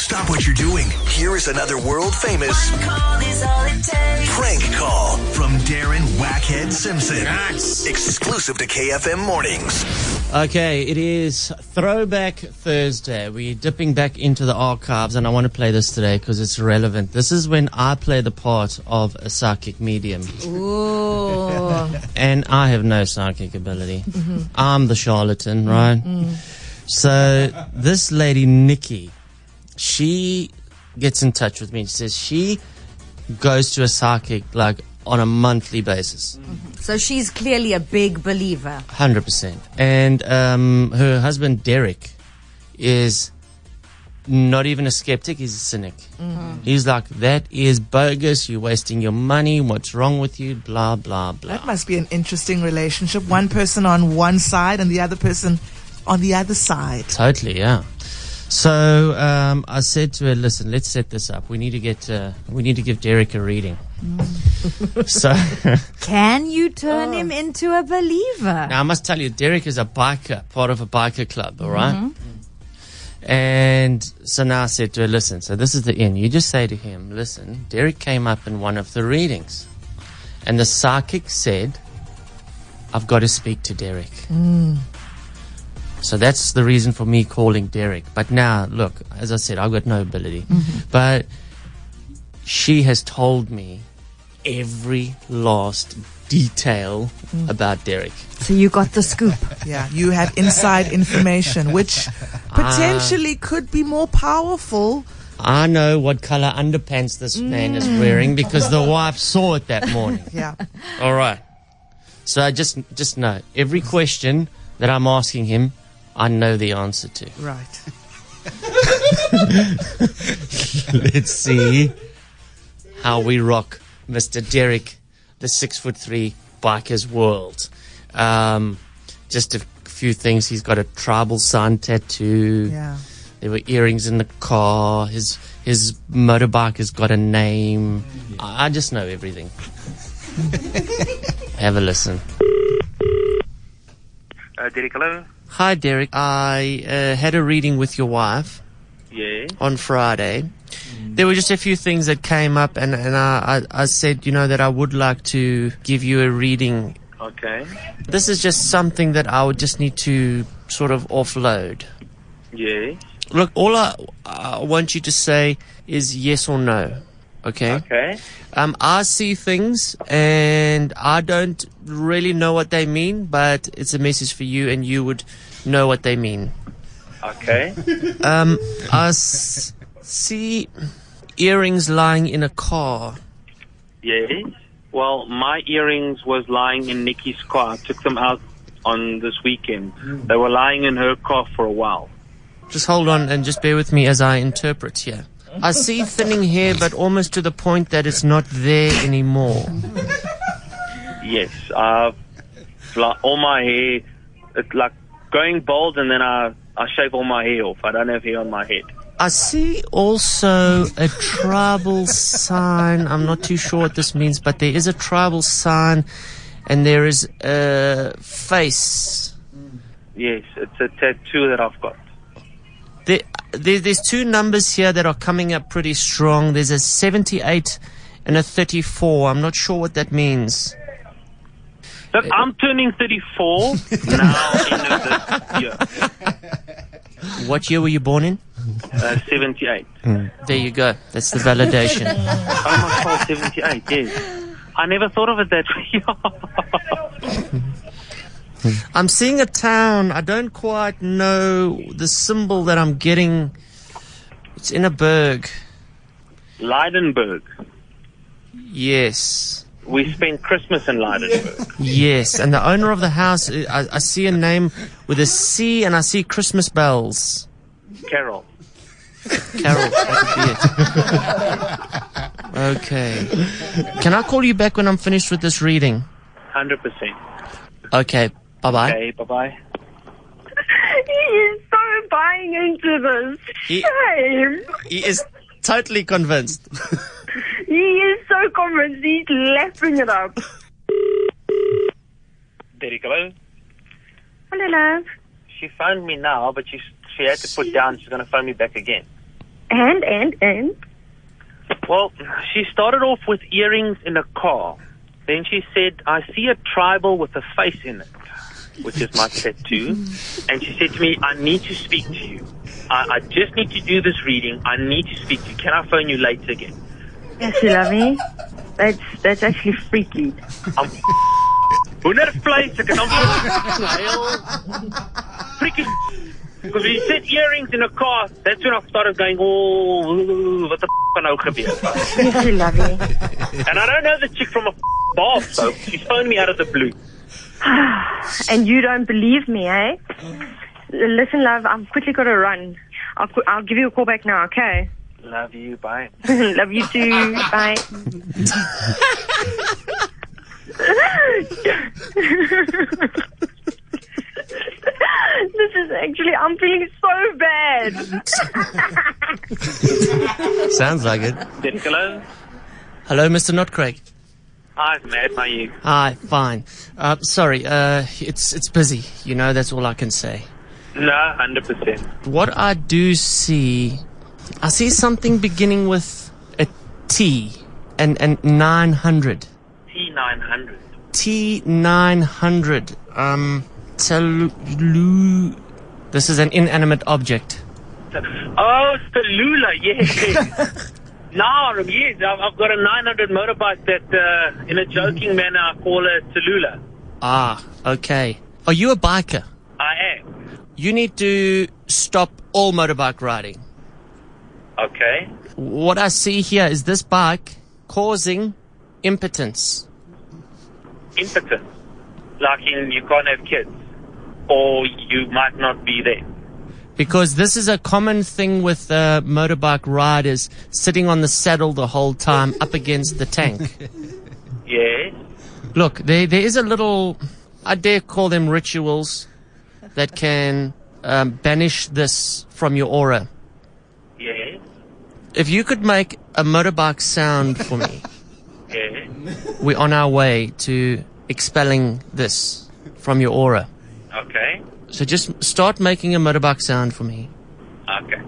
Stop what you're doing. Here is another world-famous prank call from Darren Wackhead Simpson. Nice. Exclusive to KFM Mornings. Okay, it is Throwback Thursday. We're dipping back into the archives, and I want to play this today because it's relevant. This is when I play the part of a psychic medium. Ooh. And I have no psychic ability. I'm the charlatan, right? So this lady, Nikki, she gets in touch with me. She says she goes to a psychic like on a monthly basis. So she's clearly a big believer. 100%. And her husband, Derek, is not even a skeptic. He's a cynic. He's like, that is bogus. You're wasting your money. What's wrong with you? Blah, blah, blah. That must be an interesting relationship. One person on one side and the other person on the other side. Totally, yeah. So I said to her, listen, let's set this up. We need to give Derek a reading. So Can you turn him into a believer? now I must tell you, Derek is a biker, part of a biker club, all right? And so now I said to her, listen, so this is the end. You just say to him, listen, Derek came up in one of the readings. And the psychic said, I've got to speak to Derek. So that's the reason for me calling Derek. But now, look, as I said, I've got no ability. But she has told me every last detail about Derek. So you got the scoop. Yeah, you have inside information, which potentially could be more powerful. I know what color underpants this man is wearing because the wife saw it that morning. Yeah. All right. So I just know every question that I'm asking him, I know the answer to. Right. Let's see how we rock Mr. Derek, the 6'3" biker's world. Just a few things. He's got a tribal sign tattoo. Yeah. There were earrings in the car. His motorbike has got a name. I just know everything. Have a listen. Derek, hello? Hi, Derek. I had a reading with your wife Yeah. on Friday. There were just a few things that came up, and I said, that I would like to give you a reading. Okay. This is just something that I would just need to sort of offload. Yeah. Look, all I want you to say is yes or no, okay? Okay. I see things, and I don't really know what they mean, but it's a message for you, and you would know what they mean. Okay. I see earrings lying in a car. Yes. Well, my earrings was lying in Nikki's car. I took them out on this weekend. They were lying in her car for a while. Just hold on and just bear with me as I interpret here. I see thinning hair, but almost to the point that it's not there anymore. Yes. All my hair, it's like going bald, and then I shave all my hair off. I don't have hair on my head. I see also a tribal sign. I'm not too sure what this means, but there is a tribal sign, and there is a face. Yes, it's a tattoo that I've got. There's two numbers here that are coming up pretty strong. There's a 78 and a 34. I'm not sure what that means. Look, I'm turning 34 now in this year. What year were you born in? 78. There you go. That's the validation. Oh my God, 78, yes. I never thought of it that way. I'm seeing a town. I don't quite know the symbol that I'm getting. It's in a burg. Leidenburg. Yes. We spent Christmas in Leidenburg. Yes. And the owner of the house, I see a name with a C, and I see Christmas bells. Carol. Carol, that could be it. Okay. Can I call you back when I'm finished with this reading? 100%. Okay. Bye-bye. Okay, bye-bye. He is so buying into this. Shame. He is totally convinced. He is so convinced. He's lapping it up. Derek, hello? Hello, love. She phoned me now, but she had to put down. She's going to phone me back again. And? Well, she started off with earrings in a car. Then she said, I see a tribal with a face in it, which is my tattoo. And she said to me, I need to speak to you. I just need to do this reading. I need to speak to you. Can I phone you later again? Yes, you love me. That's actually freaky. Hoe net vlees, ek het freaky. Because when you said earrings in a car, that's when I started going, oh, what the kan nou gebeur? Yes, you love me. And I don't know the chick from a bar, so she phoned me out of the blue. And you don't believe me, eh? Listen, love, I've quickly got to run. I'll give you a call back now, okay? Love you, bye. Love you too, bye. This is actually, I'm feeling so bad. Sounds like it. Hello? Hello, Mr. Not Craig. Hi, Matt, how are you? Hi, fine. Sorry, it's busy. You know, that's all I can say. No, 100%. What I do see, I see something beginning with a T and 900. T900. T900. This is an inanimate object. Oh, Tallulah, yes. No, yes, I've got a 900 motorbike that, in a joking manner, I call it Tallulah. Ah, okay. Are you a biker? I am. You need to stop all motorbike riding. Okay. What I see here is this bike causing impotence. Impotent. Like in you can't have kids. Or you might not be there. Because this is a common thing with motorbike riders, sitting on the saddle the whole time up against the tank. Yes. Look, there is a little, I dare call them rituals, that can banish this from your aura. Yes. If you could make a motorbike sound for me, Yes. we're on our way to expelling this from your aura. Okay. So just start making a motorbike sound for me. Okay.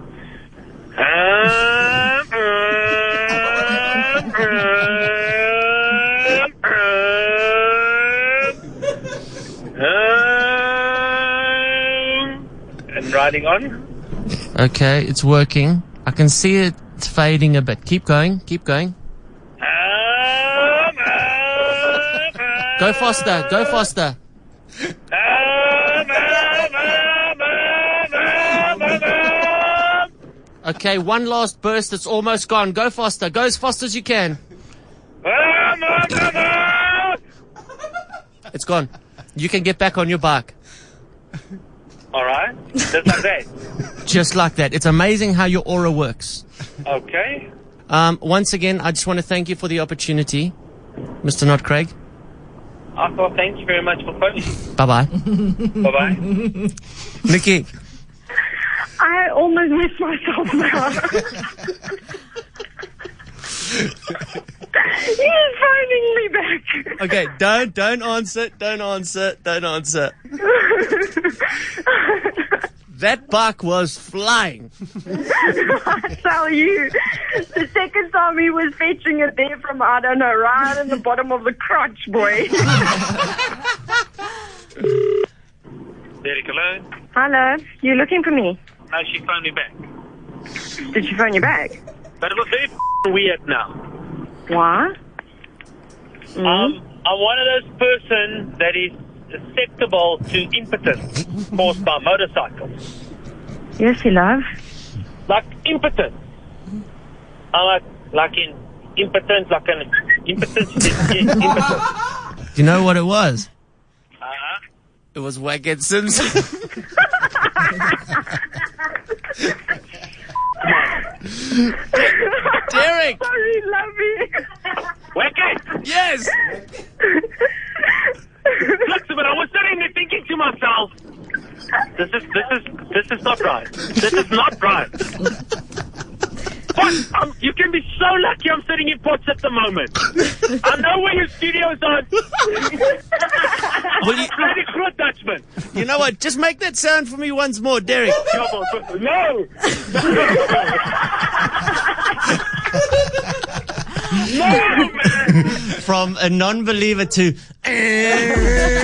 And riding on. Okay, it's working. I can see it fading a bit. Keep going, keep going. Go faster, go faster. Okay, one last burst. It's almost gone. Go faster. Go as fast as you can. It's gone. You can get back on your bike. All right. Just like that. Just like that. It's amazing how your aura works. Okay. Once again, I just want to thank you for the opportunity, Mr. Not Craig. Well, thank you very much for phoning. Bye-bye. Bye-bye. Nikki. I almost missed myself now. He's phoning me back. Okay, don't answer. That bike was flying. I tell you, the second time he was fetching it there from, I don't know, right in the bottom of the crotch, boy. Derek, hello? Hello, you looking for me? No, she phoned me back. Did she phone you back? But it was very weird now. What? I'm one of those person that is susceptible to impotence caused by motorcycles. Yes, you love. Like impotence. I like in impotence, like an impotence. Impotence. You know what it was? Uh-huh. It was Wackhead Simpson. Derek! Sorry, love you. Wackhead! Yes! Look, but I was sitting there thinking to myself, this is not right. This is not right. But you can be so lucky I'm sitting in Potts at the moment. I know where your studio's on. Well, Bloody Groot Dutchman. you know what? Just make that sound for me once more, Derek. No! From a non-believer to